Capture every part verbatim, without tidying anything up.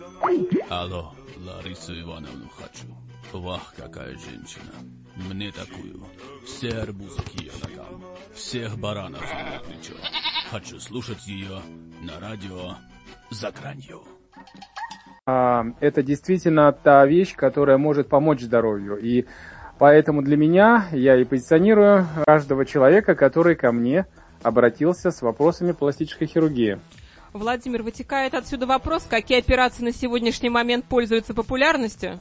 Алло, Ларису Ивановну хочу. Вах, какая женщина. Мне такую. Все арбузы к ее ногам. Всех баранов на плечо. Хочу слушать ее на радио «За гранью». Это действительно та вещь, которая может помочь здоровью. И поэтому для меня я и позиционирую каждого человека, который ко мне обратился с вопросами пластической хирургии. Владимир, вытекает отсюда вопрос, какие операции на сегодняшний момент пользуются популярностью?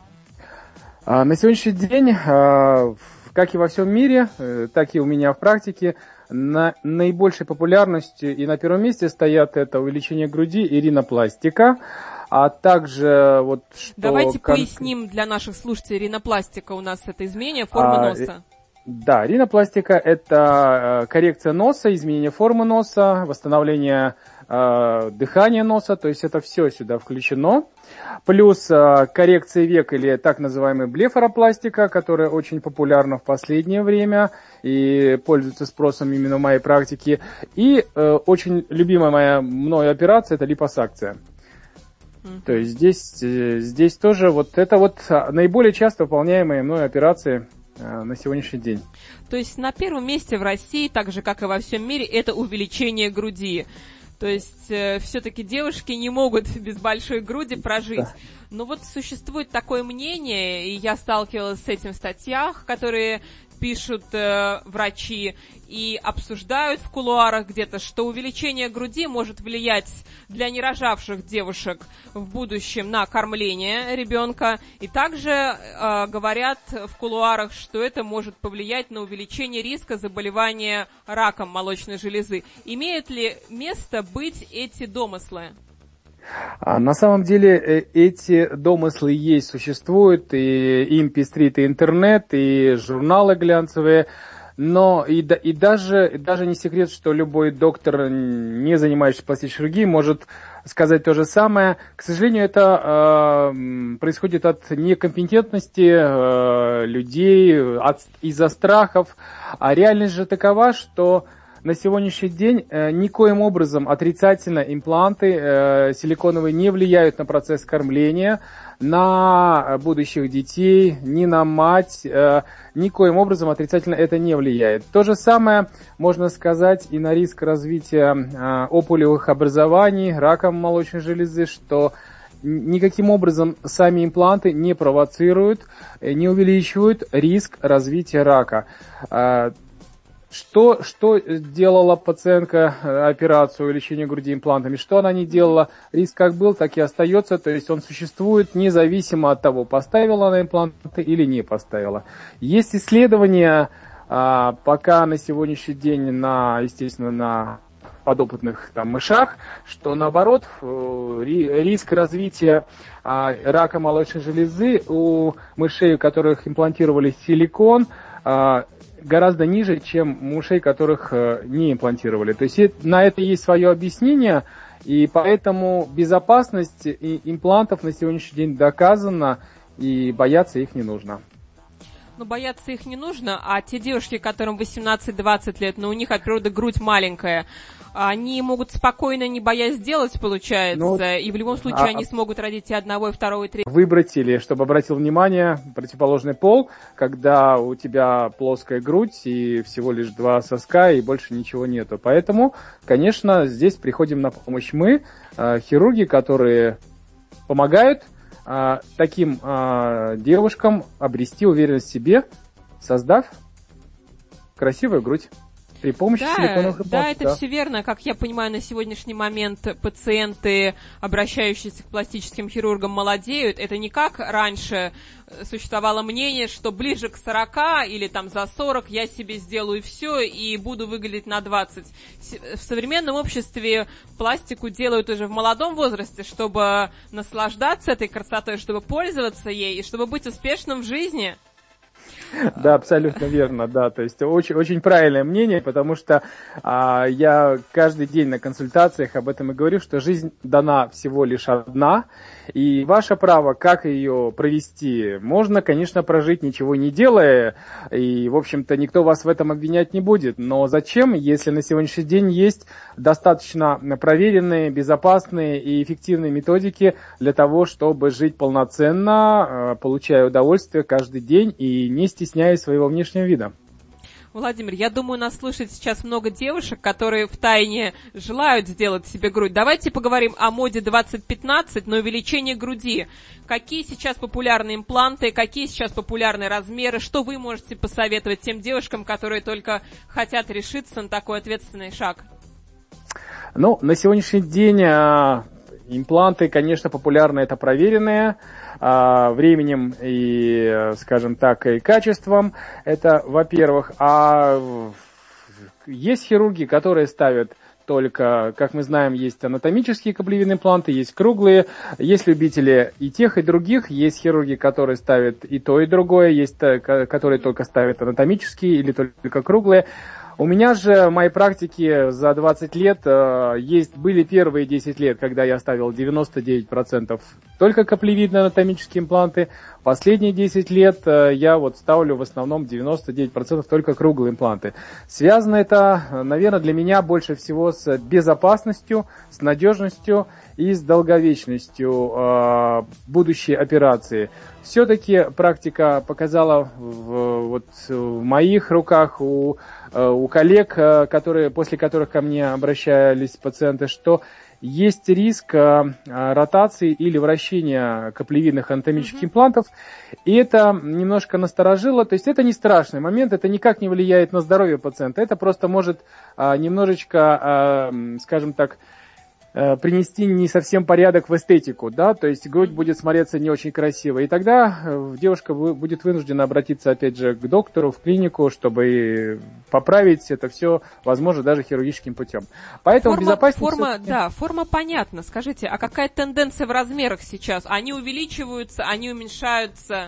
На сегодняшний день, как и во всем мире, так и у меня в практике, на наибольшей популярностью и на первом месте стоят это увеличение груди и ринопластика, а также вот что... Давайте кон... поясним для наших слушателей, ринопластика у нас это изменение формы а, носа. Да, ринопластика – это коррекция носа, изменение формы носа, восстановление э, дыхания носа, то есть это все сюда включено. Плюс э, коррекция век или так называемая блефаропластика, которая очень популярна в последнее время и пользуется спросом именно в моей практике. И э, очень любимая моя мною операция – это липосакция. Mm-hmm. То есть здесь, здесь тоже вот это вот наиболее часто выполняемые мной операции на сегодняшний день. То есть на первом месте в России, так же как и во всем мире, это увеличение груди. То есть э, все-таки девушки не могут без большой груди прожить. Да. Но вот существует такое мнение, и я сталкивалась с этим в статьях, которые пишут э, врачи и обсуждают в кулуарах где-то, что увеличение груди может влиять для нерожавших девушек в будущем на кормление ребенка. И также э, говорят в кулуарах, что это может повлиять на увеличение риска заболевания раком молочной железы. Имеют ли место быть эти домыслы? На самом деле эти домыслы есть, существуют, и им пестрит и интернет, и журналы глянцевые, но и, и даже, даже не секрет, что любой доктор, не занимающийся пластической хирургией, может сказать то же самое. К сожалению, это э, происходит от некомпетентности э, людей, от, из-за страхов, а реальность же такова, что на сегодняшний день э, никоим образом отрицательно импланты э, силиконовые не влияют на процесс кормления, на будущих детей, ни на мать. Э, никоим образом отрицательно это не влияет. То же самое можно сказать и на риск развития э, опухолевых образований, рака молочной железы, что никаким образом сами импланты не провоцируют, не увеличивают риск развития рака. Э, Что, что делала пациентка операцию увеличения груди имплантами? Что она не делала? Риск как был, так и остается. То есть он существует независимо от того, поставила она импланты или не поставила. Есть исследования, пока на сегодняшний день, на, естественно, на подопытных там, мышах, что наоборот риск развития рака молочной железы у мышей, у которых имплантировали силикон, гораздо ниже, чем у мышей, которых не имплантировали. То есть на это есть свое объяснение, и поэтому безопасность имплантов на сегодняшний день доказана, и бояться их не нужно. Ну, бояться их не нужно, а те девушки, которым восемнадцать-двадцать лет, но у них от природы грудь маленькая, они могут спокойно, не боясь сделать, получается, ну, и в любом случае а, они смогут родить и одного, и второго, и третьего. Выбрать или, чтобы обратил внимание, противоположный пол, когда у тебя плоская грудь и всего лишь два соска, и больше ничего нету. Поэтому, конечно, здесь приходим на помощь мы, хирурги, которые помогают таким девушкам обрести уверенность в себе, создав красивую грудь. При помощи да, силиконовых имплантов. Да, это да. Все верно. Как я понимаю, на сегодняшний момент пациенты, обращающиеся к пластическим хирургам, молодеют. Это не как раньше существовало мнение, что ближе к сорока или там за сорок я себе сделаю все и буду выглядеть на двадцать. В современном обществе пластику делают уже в молодом возрасте, чтобы наслаждаться этой красотой, чтобы пользоваться ей и чтобы быть успешным в жизни. Да, абсолютно верно, да, то есть очень, очень правильное мнение, потому что а, я каждый день на консультациях об этом и говорю, что жизнь дана всего лишь одна, и ваше право, как ее провести, можно, конечно, прожить ничего не делая, и, в общем-то, никто вас в этом обвинять не будет, но зачем, если на сегодняшний день есть достаточно проверенные, безопасные и эффективные методики для того, чтобы жить полноценно, получая удовольствие каждый день и не стесняясь своего внешнего вида. Владимир, я думаю, нас слушает сейчас много девушек, которые втайне желают сделать себе грудь. Давайте поговорим о моде двадцать пятнадцать на увеличение груди. Какие сейчас популярны импланты, какие сейчас популярны размеры, что вы можете посоветовать тем девушкам, которые только хотят решиться на такой ответственный шаг? Ну, на сегодняшний день а, импланты, конечно, популярны, это проверенные а, временем и, скажем так, и качеством. Это, во-первых. А есть хирурги, которые ставят только, как мы знаем, есть анатомические каплевидные импланты, есть круглые, есть любители и тех, и других, есть хирурги, которые ставят и то, и другое, есть которые только ставят анатомические или только круглые. У меня же в моей практике за двадцать лет э, есть, были первые десять лет, когда я ставил девяносто девять процентов только каплевидные анатомические импланты. Последние десять лет э, я вот ставлю в основном девяносто девять процентов только круглые импланты. Связано это, наверное, для меня больше всего с безопасностью, с надежностью и с долговечностью э, будущей операции. Все-таки практика показала в, вот, в моих руках, у, у коллег, которые, после которых ко мне обращались пациенты, что есть риск ротации или вращения каплевидных анатомических mm-hmm. имплантов, и это немножко насторожило. То есть это не страшный момент, это никак не влияет на здоровье пациента, это просто может немножечко, скажем так, принести не совсем порядок в эстетику, да, то есть грудь будет смотреться не очень красиво, и тогда девушка будет вынуждена обратиться, опять же, к доктору, в клинику, чтобы поправить это все, возможно, даже хирургическим путем. Поэтому форма, безопаснее... Форма, да, форма понятна. Скажите, а какая тенденция в размерах сейчас? Они увеличиваются, они уменьшаются?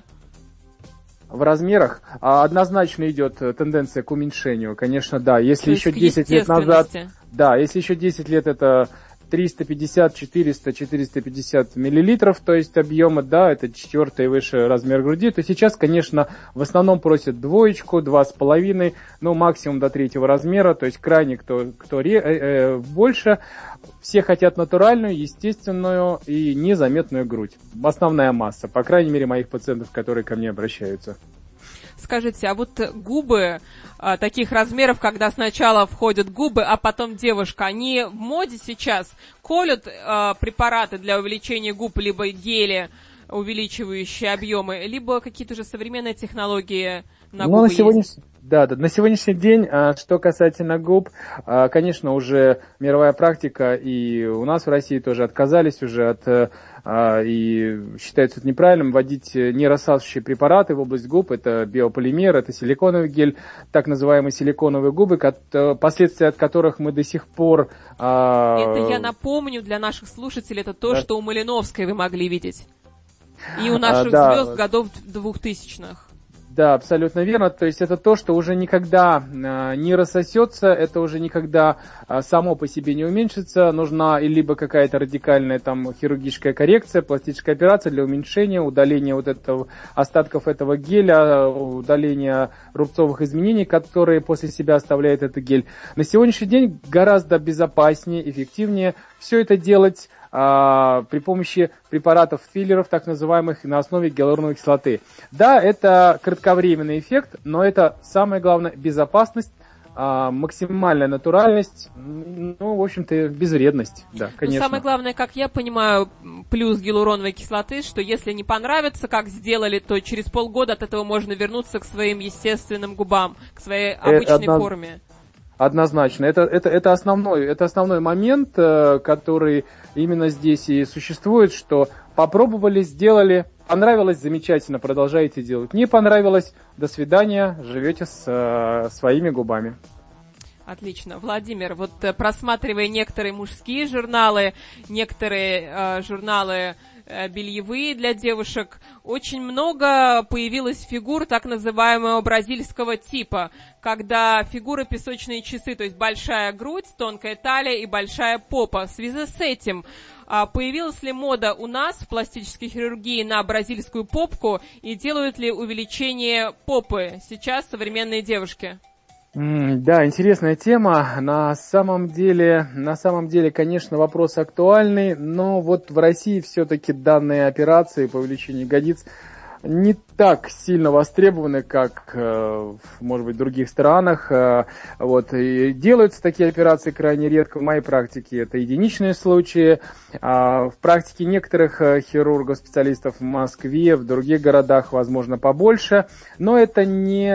В размерах однозначно идет тенденция к уменьшению, конечно, да. Если еще десять лет назад... Да, если еще десять лет это... триста пятьдесят, четыреста, четыреста пятьдесят миллилитров, то есть объема, да, это четвертый и выше размер груди, то сейчас, конечно, в основном просят двоечку, два с половиной, ну, максимум до третьего размера, то есть крайне кто, кто ре, э, э, больше, все хотят натуральную, естественную и незаметную грудь, основная масса, по крайней мере, моих пациентов, которые ко мне обращаются. Скажите, а вот губы а, таких размеров, когда сначала входят губы, а потом девушка, они в моде сейчас? Колют а, препараты для увеличения губ, либо гели, увеличивающие объемы, либо какие-то уже современные технологии на губы ну, на сегодня... есть? Да, да, на сегодняшний день, что касательно губ, конечно, уже мировая практика, и у нас в России тоже отказались уже от, и считается это неправильным, вводить нерассасывающие препараты в область губ, это биополимер, это силиконовый гель, так называемые силиконовые губы, последствия от которых мы до сих пор... Это я напомню для наших слушателей, это то, да. что у Малиновской вы могли видеть, и у наших а, да. звезд годов двухтысячных. Да, абсолютно верно. То есть это то, что уже никогда э, не рассосется, это уже никогда э, само по себе не уменьшится. Нужна и либо какая-то радикальная там хирургическая коррекция, пластическая операция для уменьшения, удаления вот этого остатков этого геля, удаления рубцовых изменений, которые после себя оставляет этот гель. На сегодняшний день гораздо безопаснее, эффективнее все это делать а, при помощи препаратов филлеров, так называемых, на основе гиалуроновой кислоты. Да, это кратковременный эффект, но это самое главное безопасность, а, максимальная натуральность, ну, в общем-то, безвредность, да, конечно. Ну, самое главное, как я понимаю, плюс гиалуроновой кислоты, что если не понравится, как сделали, то через полгода от этого можно вернуться к своим естественным губам, к своей обычной Одна... форме. Однозначно. Это, это, это, основной, это основной момент, который именно здесь и существует, что попробовали, сделали, понравилось, замечательно, продолжаете делать. Не понравилось, до свидания, живете с э, своими губами. Отлично. Владимир, вот просматривая некоторые мужские журналы, некоторые э, журналы бельевые для девушек. Очень много появилось фигур так называемого бразильского типа, когда фигуры песочные часы, то есть большая грудь, тонкая талия и большая попа. В связи с этим появилась ли мода у нас в пластической хирургии на бразильскую попку и делают ли увеличение попы сейчас современные девушки? Да, интересная тема. На самом деле, на самом деле, конечно, вопрос актуальный, но вот в России все-таки данные операции по увеличению ягодиц не так сильно востребованы, как, может быть, в других странах. Вот. И делаются такие операции крайне редко. В моей практике это единичные случаи. В практике некоторых хирургов, специалистов в Москве, в других городах, возможно, побольше. Но это не,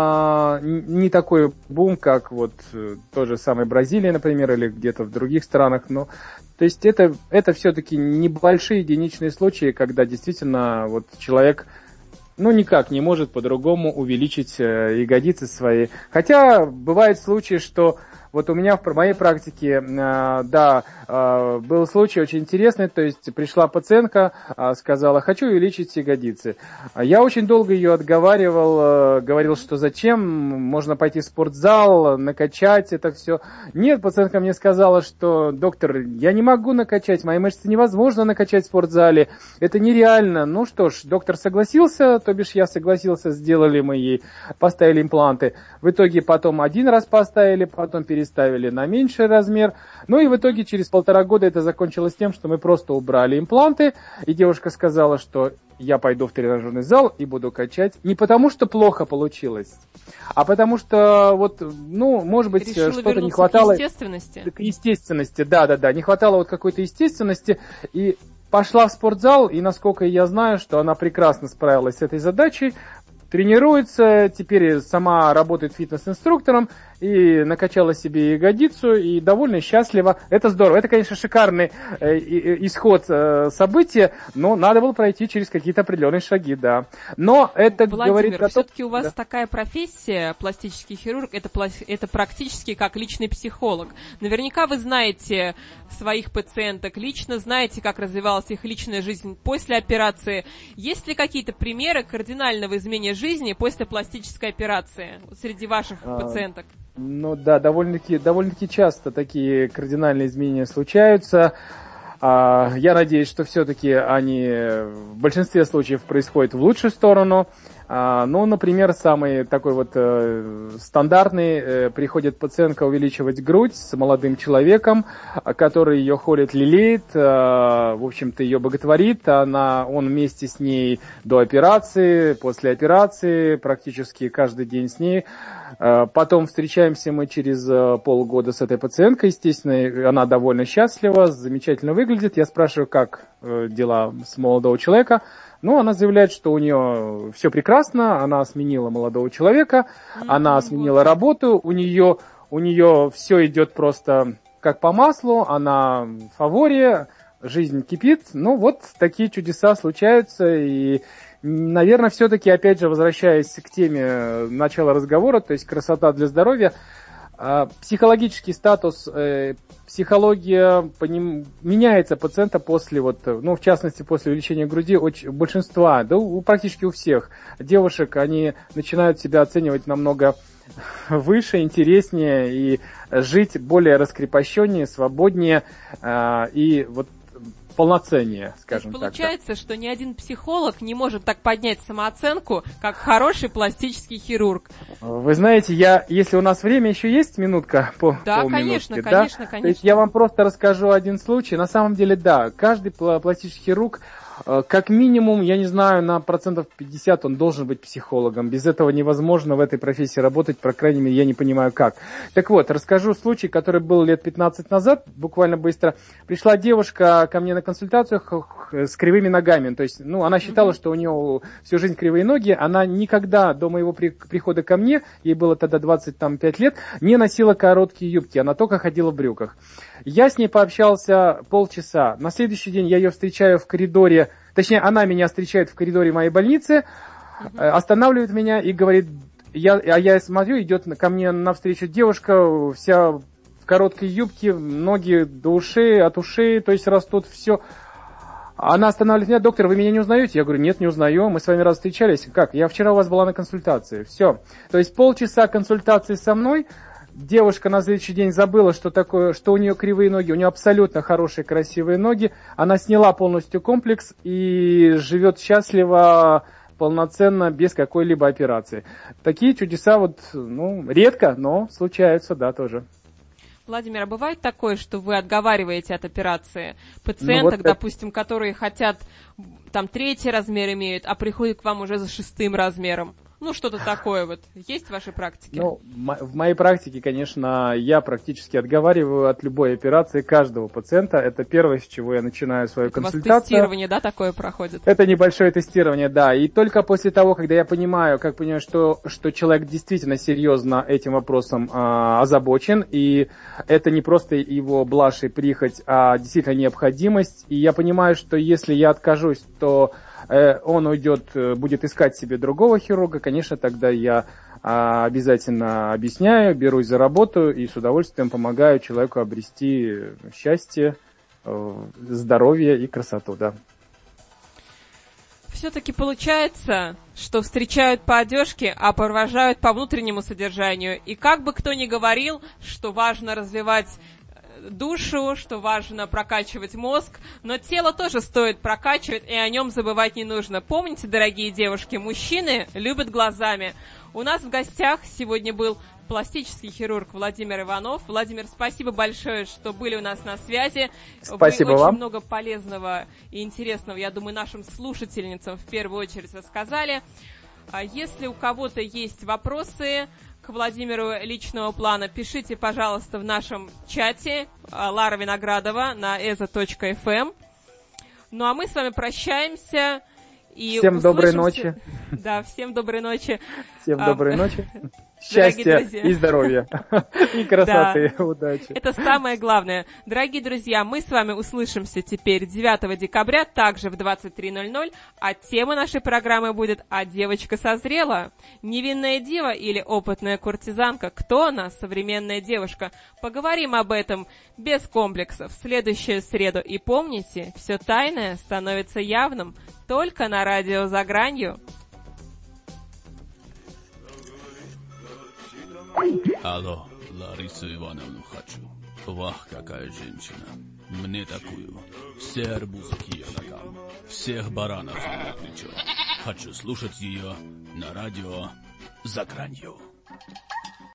не такой бум, как вот той же самой Бразилии, например, или где-то в других странах. Но, то есть это, это все-таки небольшие единичные случаи, когда действительно вот человек ну, никак не может по-другому увеличить э, ягодицы свои. Хотя бывают случаи, что вот у меня в моей практике, э, да, э, был случай очень интересный, то есть пришла пациентка, э, сказала, хочу увеличить ягодицы. Я очень долго ее отговаривал, э, говорил, что зачем, можно пойти в спортзал, накачать это все. Нет, пациентка мне сказала, что, доктор, я не могу накачать, мои мышцы невозможно накачать в спортзале, это нереально. Ну что ж, доктор согласился, то бишь я согласился, сделали мы ей, поставили импланты. В итоге потом один раз поставили, потом перестали. Ставили на меньший размер. Ну и в итоге через полтора года это закончилось тем, что мы просто убрали импланты. И девушка сказала, что я пойду в тренажерный зал и буду качать. Не потому, что плохо получилось, а потому что, вот, ну, может быть, решила что-то не хватало. К естественности. К естественности, да-да-да. Не хватало вот какой-то естественности. И пошла в спортзал, и насколько я знаю, что она прекрасно справилась с этой задачей. Тренируется, теперь сама работает фитнес-инструктором и накачала себе ягодицу и довольно счастлива. Это здорово. Это, конечно, шикарный э, исход э, события, но надо было пройти через какие-то определенные шаги, да. Но это Владимир, говорит о том... все-таки у вас да. такая профессия, пластический хирург, это, это практически как личный психолог. Наверняка вы знаете своих пациенток лично, знаете, как развивалась их личная жизнь после операции. Есть ли какие-то примеры кардинального изменения жизни после пластической операции среди ваших а... пациенток? Ну да, довольно-таки, довольно-таки часто такие кардинальные изменения случаются. Я надеюсь, что все-таки они в большинстве случаев происходят в лучшую сторону. Ну, например, самый такой вот э, стандартный, э, приходит пациентка увеличивать грудь с молодым человеком, который ее холит, лелеет, э, в общем-то ее боготворит, она, он вместе с ней до операции, после операции, практически каждый день с ней. Э, потом встречаемся мы через э, полгода с этой пациенткой, естественно, она довольно счастлива, замечательно выглядит. Я спрашиваю, как э, дела с молодого человека. Ну, она заявляет, что у нее все прекрасно, она сменила молодого человека, mm-hmm. она сменила работу, у нее, у нее все идет просто как по маслу, она в фаворе, жизнь кипит. Ну, вот такие чудеса случаются, и, наверное, все-таки, опять же, возвращаясь к теме начала разговора, то есть красота для здоровья, психологический статус, э, психология по ним, меняется пациента после, вот, ну, в частности, после увеличения груди, очень, большинства, да у, практически у всех девушек, они начинают себя оценивать намного выше, интереснее и жить более раскрепощеннее, свободнее э, и вот полноценнее, скажем так. Получается, да. Что ни один психолог не может так поднять самооценку, как хороший пластический хирург. Вы знаете, я, если у нас время еще есть, минутка по Да, конечно, да? конечно, конечно. То есть я вам просто расскажу один случай. На самом деле, да, каждый пластический хирург, как минимум, я не знаю, на процентов пятьдесят он должен быть психологом. Без этого невозможно в этой профессии работать, по крайней мере, я не понимаю как. Так вот, расскажу случай, который был лет пятнадцать назад, буквально быстро. Пришла девушка ко мне на консультациях с кривыми ногами. То есть, ну, она считала, mm-hmm. что у нее всю жизнь кривые ноги. Она никогда до моего при- прихода ко мне, ей было тогда двадцать пять лет, не носила короткие юбки. Она только ходила в брюках. Я с ней пообщался полчаса. На следующий день я ее встречаю в коридоре, точнее, она меня встречает в коридоре моей больницы, uh-huh. останавливает меня и говорит, я, а я смотрю, идет ко мне навстречу девушка, вся в короткой юбке, ноги до ушей, от ушей, то есть растут все. Она останавливает меня: доктор, вы меня не узнаете? Я говорю: нет, не узнаю, мы с вами раз встречались. Как? Я вчера у вас была на консультации. Все. То есть полчаса консультации со мной. Девушка на следующий день забыла, что такое, что у нее кривые ноги, у нее абсолютно хорошие, красивые ноги. Она сняла полностью комплекс и живет счастливо, полноценно, без какой-либо операции. Такие чудеса вот, ну, редко, но случаются, да, тоже. Владимир, а бывает такое, что вы отговариваете от операции пациенток, ну, вот допустим, это... которые хотят, там, третий размер имеют, а приходят к вам уже за шестым размером? Ну, что-то такое вот. Есть в вашей практике? Ну, в моей практике, конечно, я практически отговариваю от любой операции каждого пациента. Это первое, с чего я начинаю свою это консультацию. У вас тестирование, да, такое проходит? Это небольшое тестирование, да. И только после того, когда я понимаю, как понимаю, что, что человек действительно серьезно этим вопросом а, озабочен, и это не просто его блажь и прихоть, а действительно необходимость. И я понимаю, что если я откажусь, то он уйдет, будет искать себе другого хирурга, конечно, тогда я а, обязательно объясняю, берусь за работу и с удовольствием помогаю человеку обрести счастье, здоровье и красоту, да. Все-таки получается, что встречают по одежке, а провожают по внутреннему содержанию. И как бы кто ни говорил, что важно развивать душу, что важно прокачивать мозг, но тело тоже стоит прокачивать, и о нем забывать не нужно. Помните, дорогие девушки, мужчины любят глазами. У нас в гостях сегодня был пластический хирург Владимир Иванов. Владимир, спасибо большое, что были у нас на связи. Спасибо Вы очень вам. много полезного и интересного, я думаю, нашим слушательницам в первую очередь рассказали. Если у кого-то есть вопросы к Владимиру личного плана, пишите, пожалуйста, в нашем чате Лара Виноградова на эзо точка эф эм. Ну, а мы с вами прощаемся. И всем услышимся... доброй ночи. Да, всем доброй ночи. Всем доброй ночи. Счастья и здоровья. И красоты. Да. Удачи. Это самое главное. Дорогие друзья, мы с вами услышимся теперь девятого декабря, также в двадцать три ноль ноль, а тема нашей программы будет «А девочка созрела?» Невинная дева или опытная куртизанка? Кто она, современная девушка? Поговорим об этом без комплексов в следующую среду. И помните, все тайное становится явным только на радио «За гранью». Алло, Ларису Ивановну хочу. Вах, какая женщина. Мне такую. Все арбузы к ее ногам. Всех баранов на плечо. Хочу слушать ее на радио «За гранью».